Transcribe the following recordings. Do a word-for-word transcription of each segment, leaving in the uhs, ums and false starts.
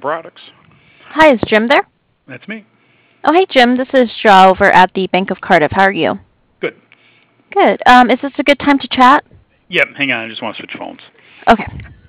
Products. Hi, is Jim there? That's me. Oh, hey, Jim. This is Shaw over at the Bank of Cardiff. How are you? Good. Good. Um, is this a good time to chat? Yep, hang on. I just want to switch phones. Okay.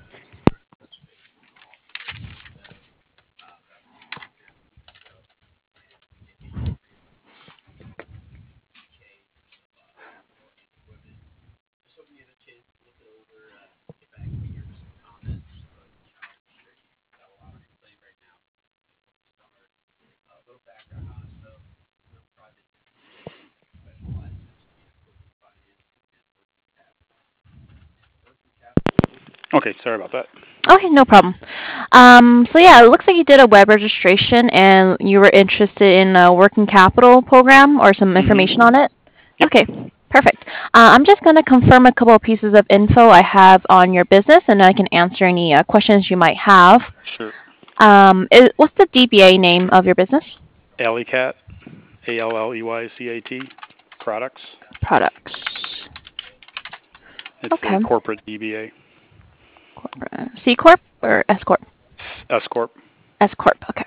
Okay, sorry about that. Okay, no problem. Um, so yeah, it looks like you did a web registration and you were interested in a working capital program or some information Mm-hmm. on it. Yep. Okay, perfect. Uh, I'm just going to confirm a couple of pieces of info I have on your business, and then I can answer any uh, questions you might have. Sure. Um, is, what's the D B A name of your business? Alleycat, A L L E Y C A T, Products. Products. It's Okay. a corporate D B A. Corporate. C Corp or S Corp? S Corp. S Corp. Okay.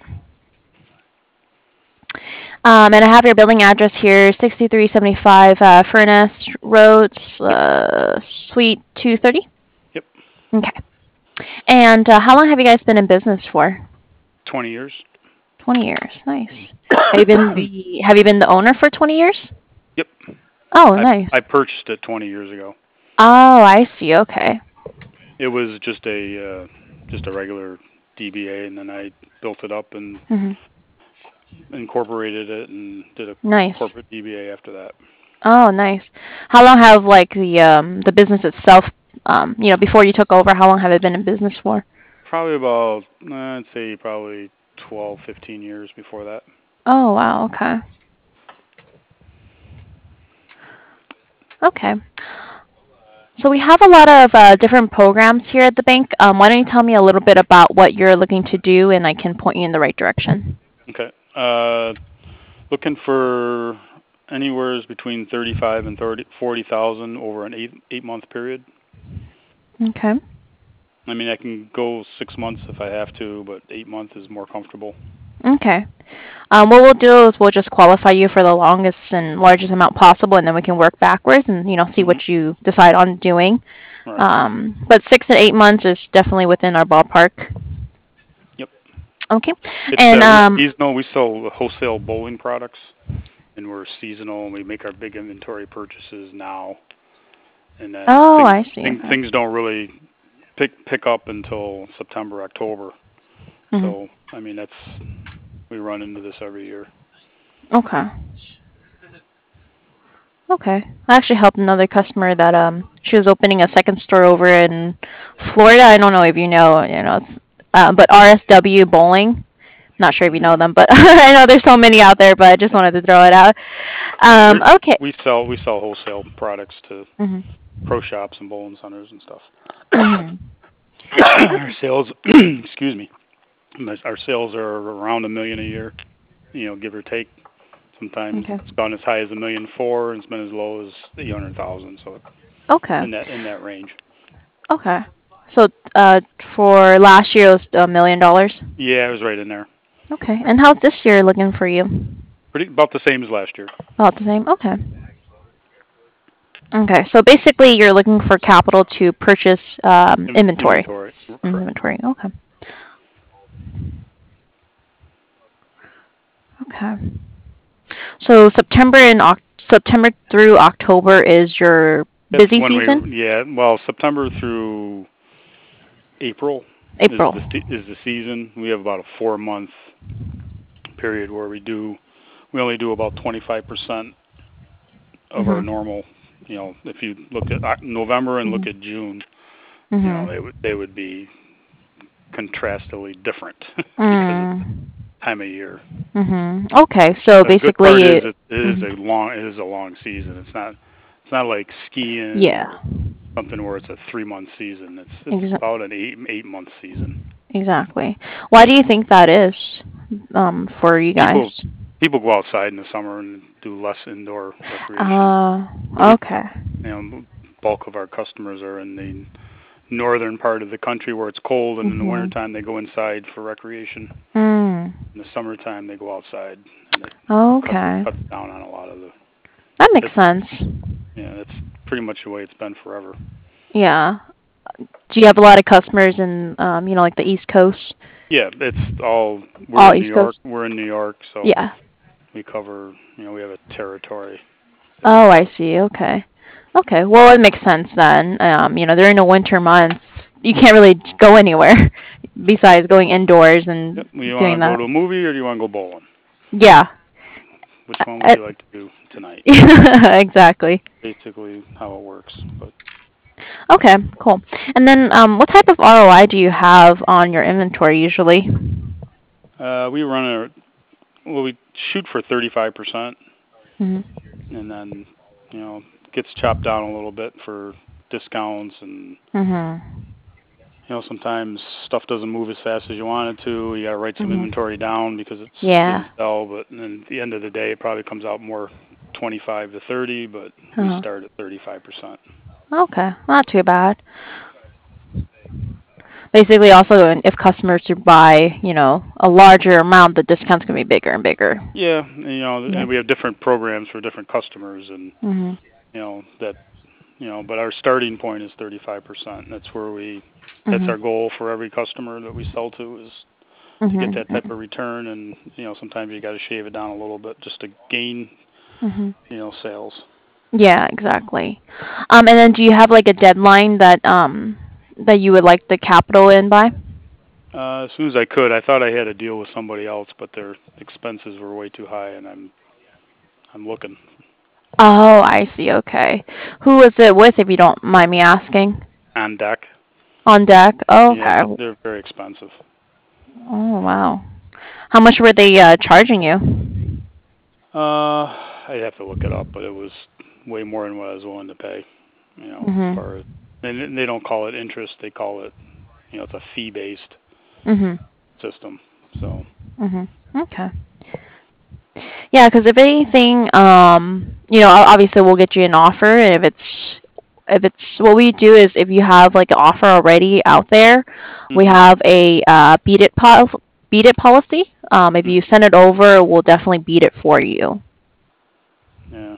Um, and I have your building address here, sixty-three seventy-five uh, Furnace Road, Yep. uh, Suite two thirty. Yep. Okay. And uh, how long have you guys been in business for? twenty years. twenty years. Nice. Have you been the Have you been the owner for twenty years? Yep. Oh, I I nice. purchased it twenty years ago. Oh, I see. Okay. It was just a uh, just a regular D B A, and then I built it up and hmm incorporated it and did a Nice. corporate D B A after that. Oh, nice. How long have like the um the business itself, um you know, before you took over? How long have it been in business for? Probably about, uh, I'd say probably twelve, fifteen years before that. Oh, wow. Okay. Okay. So we have a lot of uh, different programs here at the bank. Um, why don't you tell me a little bit about what you're looking to do, and I can point you in the right direction. Okay. Uh, looking for anywhere between thirty-five and thirty, forty thousand over an eight eight month period. Okay. I mean, I can go six months if I have to, but eight months is more comfortable. Okay. Um, what we'll do is we'll just qualify you for the longest and largest amount possible, and then we can work backwards and you know see Mhm. what you decide on doing. Right. Um, but six to eight months is definitely within our ballpark. Yep. Okay. It's And uh, we um, seasonal. We sell wholesale bowling products, and we're seasonal. And we make our big inventory purchases now, and then oh, things I see. things, Okay. things don't really pick pick up until September, October. hmm So I mean, that's we run into this every year. Okay. Okay. I actually helped another customer that um she was opening a second store over in Florida. I don't know if you know, you know, it's uh, but R S W Bowling. Not sure if you know Mhm. them, but I know there's so many out there, but I just Yeah. wanted to throw it out. Yeah. Um, We okay. we sell we sell wholesale products to Mhm. pro shops and bowling centers and stuff. Mhm. Our sales, excuse me, our sales are around a million a year. You know, give or take. Sometimes Okay. it's gone as high as a million four, and it's been as low as eight hundred thousand. So Okay. in that in that range. Okay. So, uh, for last year it was a million dollars. Yeah, it was right in there. Okay. And how's this year looking for you? Pretty about the same as last year. About the same. Okay. Okay. So basically, you're looking for capital to purchase um, In, inventory. inventory, correct. Inventory. Okay. Okay. So September and Oc- September through October is your That's busy when season? we yeah. Well, September through April is April. the is the season. We have about a four month period where we do we only do about twenty-five percent of our Mhm. normal. You know, if you look at Oc- November and look Mhm. at June, you know, Mhm. they would they would be contrastily different because of the Mm. time of year. Mhm. Okay. So The good part is basically, it, it is mhm. a long it is a long season. It's not it's not like skiing Yeah. or something where it's a three month season. It's it's Exa- about an eight eight month season. exactly. Why do you think that is, um, for you People guys? people go outside in the summer and do less indoor recreation. Uh, You okay. know, bulk of our customers are in the northern part of the country where it's cold, and in the Mhm. wintertime they go inside for recreation. Mm. In the summertime they go outside, and it cuts, Okay. cuts down on a lot of the. That makes It's, sense. yeah, that's pretty much the way it's been forever. Yeah. Do you have a lot of customers in, um, you know, like the East Coast? Yeah, it's all we're All in New East Coast? York. We're in New York, so Yeah. we cover. You know, we have a territory that we Oh, I cover. see. Okay. Okay. Well, it makes sense then. Um, you know, during the winter months, you can't really go anywhere besides going indoors and Yep. You doing want to go that. to a movie or do you want to go bowling? Yeah. Which one would I, you like to do tonight? I, exactly. Basically, how it works. But Okay, cool. And then, um, what type of R O I do you have on your inventory usually? uh, we run a well, we shoot for thirty-five percent, Mhm. and then you know gets chopped down a little bit for discounts, and Mhm. you know sometimes stuff doesn't move as fast as you want it to. You got to write some Mhm. inventory down because it's Yeah. didn't sell. But then at the end of the day, it probably comes out more twenty-five to thirty. But we Uh-huh. start at thirty-five percent. Okay, not too bad. Basically, also, if customers to buy, you know, a larger amount, the discounts can be bigger and bigger. Yeah, you know, Yeah. and we have different programs for different customers, and Mhm. you know that you know, but our starting point is thirty-five percent. That's where we, that's Mhm. our goal for every customer that we sell to is to get that type Mhm. of return. And you know, sometimes you got to shave it down a little bit just to gain, Mhm. you know, sales. Yeah, exactly. Um, and then do you have like a deadline that um that you would like the capital in by? Uh, as soon as I could, I thought I had a deal with somebody else, but their expenses were way too high, and I'm I'm looking Oh, I see. Okay. Who was it with, if you don't mind me asking? on deck. On deck. Oh, Yeah, okay. they're very expensive. Oh, wow. How much were they uh, charging you? Uh, I'd have to look it up, but it was way more than what I was willing to pay. You know, as Mhm. far as and they don't call it interest; they call it, you know, it's a fee-based Mhm. system. So, Mhm. Okay. Yeah, because if anything, um, you know, o- obviously we'll get you an offer, and if it's if it's what we do is if you have like an offer already out there, we mhm, have a uh, beat it pol- beat it policy. Um, if mhm, you send it over, we'll definitely beat it for you. yeah.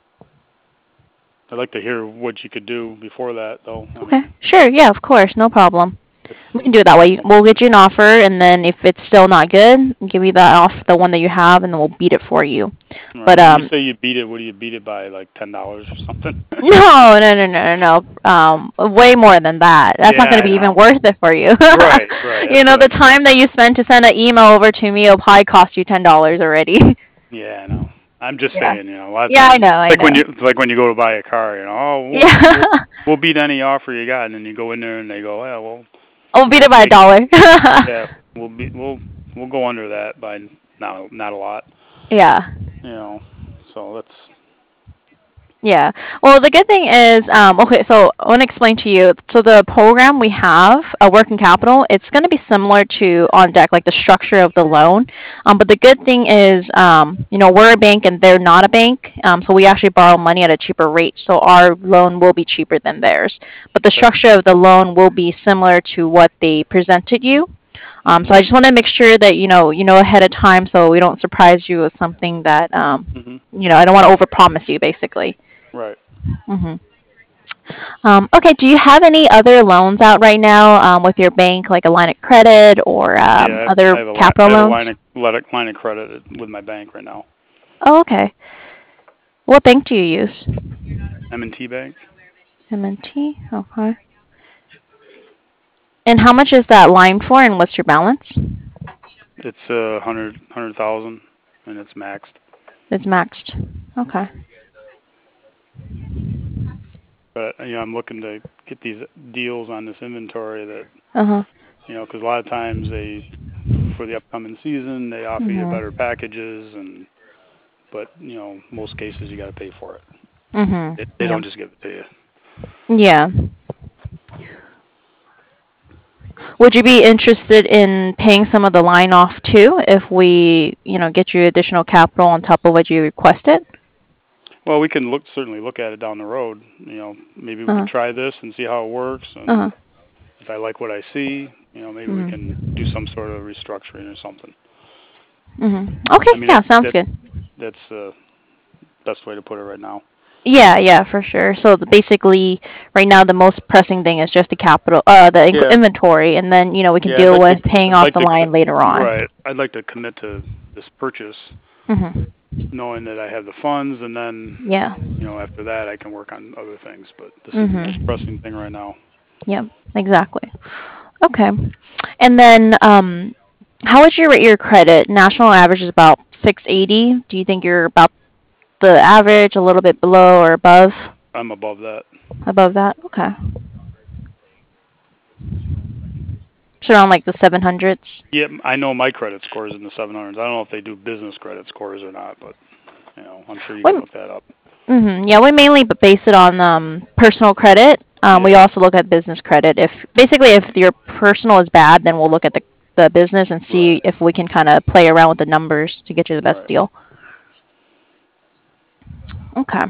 I'd like to hear what you could do before that, though. I Okay. mean, Sure. Yeah. Of course. No problem. if, We can do it that way. We'll get you an offer, and then if it's still not good, we'll give you that off the one that you have, and then we'll beat it for you. But right. When you um, say you beat it, what do you beat it by? Like ten dollars or something? no, no, no, no, no, no. Um, way more than that. That's Yeah, not going to I be even know. worth it for you. Right, right. You That's know, what the I'm saying. time that you spend to send an email over to me will probably cost you ten dollars already. Yeah, I know. I'm just Yeah. saying, you know, a lot of Yeah, I times, know, I like when know. you, it's like when you go to buy a car, you know, oh, we'll, Yeah. we'll, we'll beat any offer you got, and then you go in there and they go, yeah, well, I'll beat we'll it by a take, dollar. yeah, we'll be, we'll, we'll go under that by not, not a lot, Yeah. you know. So that's, Yeah. Well, the good thing is, um, okay, so I want to explain to you. So the program we have, uh, working capital, it's going to be similar to on deck, like the structure of the loan. Um, but the good thing is, um, you know, we're a bank and they're not a bank, um, so we actually borrow money at a cheaper rate. So our loan will be cheaper than theirs. But the okay. structure of the loan will be similar to what they presented you. Um, Mhm. so I just want to make sure that you know, you know ahead of time, so we don't surprise you with something that, um, Mhm. you know, I don't want to overpromise you, basically. Right. Mhm. Um, okay. Do you have any other loans out right now um, with your bank, like a line of credit or Yeah, um, I have, I other have a line, I capital have a loans? line of, line of line of credit with my bank right now. Oh, okay. What bank do you use? M and T Bank. M and T. Okay. And how much is that line for, and what's your balance? It's a uh, hundred, hundred thousand, and it's maxed. It's maxed. Okay. But you know, I'm looking to get these deals on this inventory that Uh huh. you know, because a lot of times they, for the upcoming season, they offer you Mhm. better packages, and but you know, most cases you got to pay for it. Mhm. They, they Yeah. don't just give it to you. Yeah. Would you be interested in paying some of the line off too, if we, you know, get you additional capital on top of what you requested? Well, we can look certainly look at it down the road. You know, maybe we Uh huh. could try this and see how it works, Uh and huh. if I like what I see, you know, maybe Mhm. we can do some sort of restructuring or something. Mhm. Okay. I mean, Yeah, that, sounds that good. that's the best way to put it right now. Yeah, yeah, for sure. So the, basically, right now the most pressing thing is just the capital, uh, the in- Yeah, inventory, and then you know we can yeah. I'd deal like to, with paying I'd off like the to, line later co- on. right. I'd like to commit to this purchase, Mhm. knowing that I have the funds, and then, Yeah. you know, after that I can work on other things. But this is the most pressing Mhm. thing right now. Yep. Exactly. Okay. And then, um, how would you rate your credit? National average is about six eighty. Do you think you're about the average, a little bit below or above? I'm above that. Above that? Okay. So around like the seven hundreds? Yeah, I know my credit score is in the seven hundreds. I don't know if they do business credit scores or not, but you know, I'm sure you can What? look that up. Mm-hmm. Yeah, we mainly b- base it on um, personal credit. Um, we Yeah, also look at business credit. If basically if your personal is bad, then we'll look at the the business and see right, if we can kind of play around with the numbers to get you the best right. deal. Okay.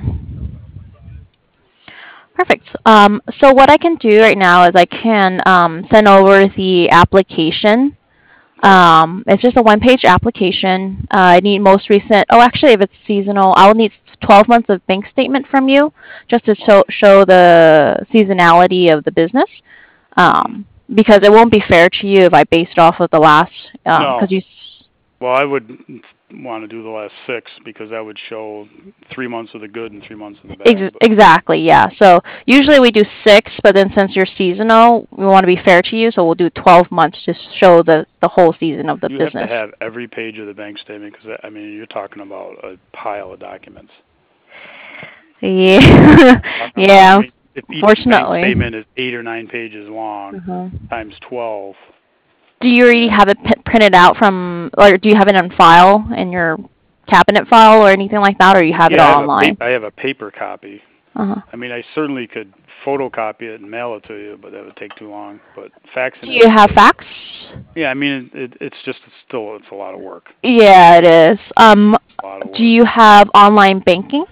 Perfect. Um, so what I can do right now is I can um, send over the application. Okay, Um, it's just a one-page application. Uh, I need most recent. Oh, actually, if it's seasonal, I'll need twelve months of bank statement from you just to show okay. show the seasonality of the business. Mhm. Um, because it won't be fair to you if I base it off of the last. Because No, you. well, I would want to do the last six because that would show three months of the good and three months of the bad. Ex- But exactly, yeah. So usually we do six, but then since you're seasonal, we want to be fair to you, so we'll do twelve months to show the the whole season of the you have to business. have every page of the bank statement because I mean you're talking about a pile of documents. You know, Yeah, talking about. I yeah. mean, if each bank Fortunately. statement is eight or nine pages long uh times twelve, Do you you already know, have it p- printed out from, or do you have it on file in your cabinet file or anything like that, or you have it yeah, I all have a online? paper. I have a paper copy. Uh huh. I mean, I certainly could photocopy it and mail it to you, but that would take too long. But Do faxing it you would have take. fax? Yeah, I mean, it, it, it's just it's still it's a lot of work. Yeah, it is. Um, A lot of do work. you have online banking?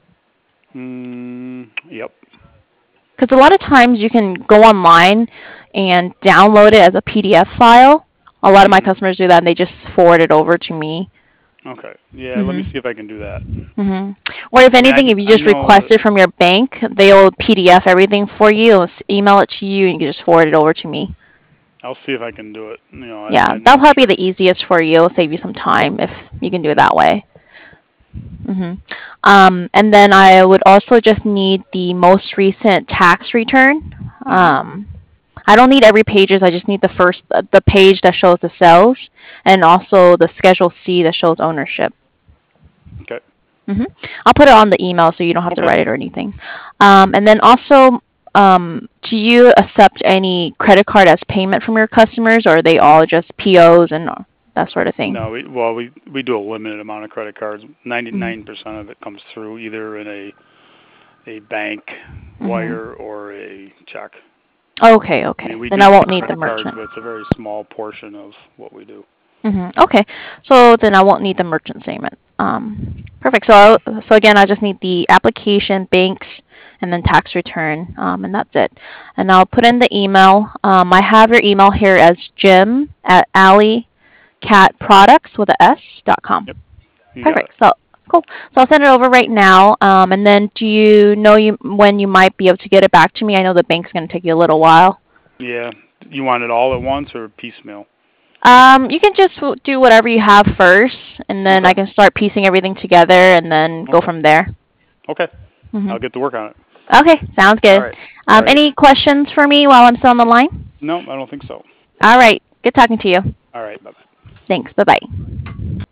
Mm, yep. Because a lot of times you can go online and download it as a P D F file. A lot of my Mhm. customers do that, and they just forward it over to me. Okay. Yeah, let me Mhm. see if I can do that. Mhm. Or if I mean, anything, if you I I just know request that. it from your bank, they'll P D F everything for you, s- email it to you, and you can just forward it over to me. I'll see if I can do it. You know, I, Yeah, I'm that'll not probably sure. be the easiest for you. It'll save you some time if you can do it that way. Mhm. Um, and then I would also just need the most recent tax return. Mhm. Um, I don't need every pages. I just need the first, the page that shows the sales, and also the Schedule C that shows ownership. Okay. hmm I'll put it on the email so you don't have to Okay. write it or anything. Um, and then also, um, do you accept any credit card as payment from your customers, or are they all just P Os and that sort of thing? No, we well we we do a limited amount of credit cards. Ninety-nine Mm-hmm. percent of it comes through either in a a bank Mm-hmm. wire or a check. Okay, I mean, okay. we Then do I won't take need the credit cards, merchant. but it's a very small portion of what we do. hmm Okay, so then I won't need the merchant statement. Um, perfect. So I'll, so again, I just need the application, banks, and then tax return, um, and that's it. And I'll put in the email. Um, I have your email here as Jim at alley cat products with a S dot com. Yep. You got it. Perfect. So cool. So I'll send it over right now. Um, and then do you know you when you might be able to get it back to me? I know the bank's going to take you a little while. Yeah. You want it all at once or piecemeal? Um, you can just w- do whatever you have first, and then Okay. I can start piecing everything together, and then go Okay. from there. Okay. Mhm. I'll get to work on it. Okay, sounds All good. right. All Um, right. any questions for me while I'm still on the line? No, I don't think so. All right. Good talking to you. All right. Bye bye. Thanks. Bye bye.